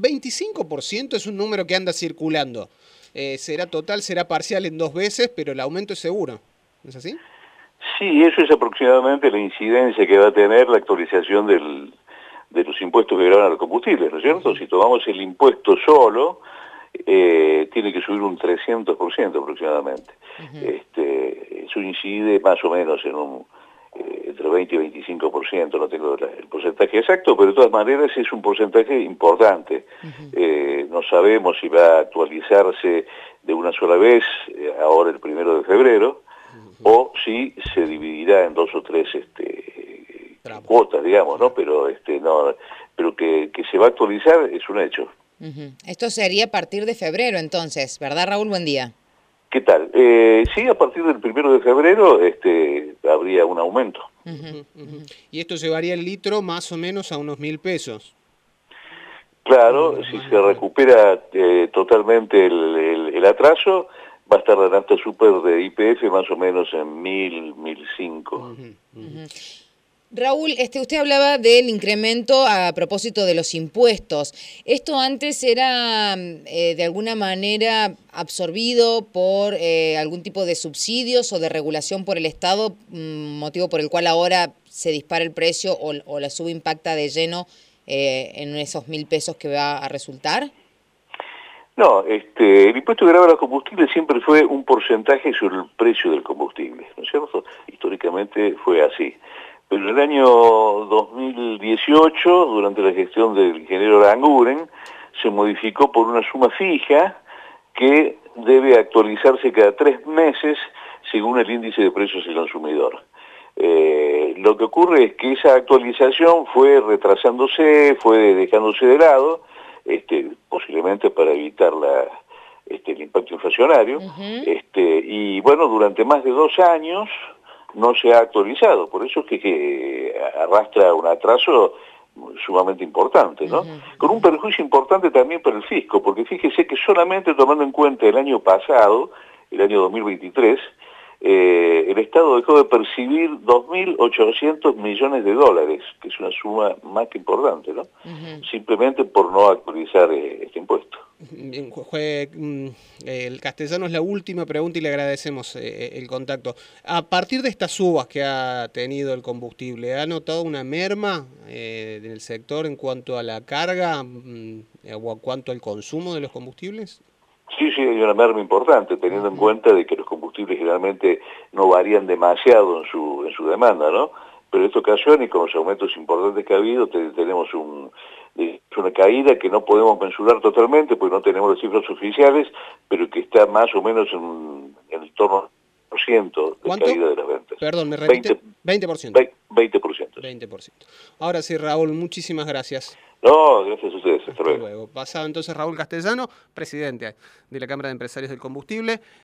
25% es un número que anda circulando. Será total, será parcial en 2 veces, pero el aumento es seguro. ¿No es así? Sí, eso es aproximadamente la incidencia que va a tener la actualización de los impuestos que graban a los combustibles, ¿no es cierto? Si tomamos el impuesto solo, tiene que subir un 300% aproximadamente. Eso incide más o menos en entre 20 y 25%, no tengo el porcentaje exacto, pero de todas maneras es un porcentaje importante. No sabemos si va a actualizarse de una sola vez, ahora el 1 de febrero, o si se dividirá en 2 o 3 cuotas, digamos, ¿no? Pero no, pero que se va a actualizar es un hecho. Esto sería a partir de febrero, entonces, ¿verdad, Raúl? Buen día. ¿Qué tal? Sí, a partir del 1 de febrero habría un aumento. Y esto llevaría el litro más o menos a unos 1.000 pesos. Claro, si se recupera totalmente el atraso, va a estar la nafta super de YPF más o menos en 1.000, 1.005. Raúl, usted hablaba del incremento a propósito de los impuestos. ¿Esto antes era de alguna manera absorbido por algún tipo de subsidios o de regulación por el Estado, motivo por el cual ahora se dispara el precio o la suba impacta de lleno en esos 1.000 pesos que va a resultar? No, el impuesto que grava los combustibles siempre fue un porcentaje sobre el precio del combustible, ¿no es cierto? Históricamente fue así. Pero en el año 2018, durante la gestión del ingeniero Aranguren, se modificó por una suma fija que debe actualizarse cada 3 meses según el índice de precios del consumidor. Lo que ocurre es que esa actualización fue retrasándose, fue dejándose de lado, posiblemente para evitar el impacto inflacionario, y bueno, durante más de 2 años no se ha actualizado, por eso es que arrastra un atraso sumamente importante, ¿no? Con un perjuicio importante también para el fisco, porque fíjese que solamente tomando en cuenta el año pasado, el año 2023, el Estado dejó de percibir 2.800 millones de dólares, que es una suma más que importante, ¿no? Simplemente por no actualizar este impuesto. Bien, el Castellano es la última pregunta y le agradecemos el contacto. A partir de estas subas que ha tenido el combustible, ¿ha notado una merma en el sector en cuanto a la carga o en cuanto al consumo de los combustibles? Sí, hay una merma importante, teniendo en cuenta de que los combustibles generalmente no varían demasiado en su demanda, ¿no? Pero en esta ocasión, y con los aumentos importantes que ha habido, tenemos una caída que no podemos mensurar totalmente, porque no tenemos las cifras oficiales, pero que está más o menos en el torno al 100% de caída de las ventas. Perdón, ¿me repite? 20%. 20%. Ahora sí, Raúl, muchísimas gracias. No, gracias a ustedes. Hasta luego. Pasado entonces Raúl Castellano, presidente de la Cámara de Empresarios del Combustible.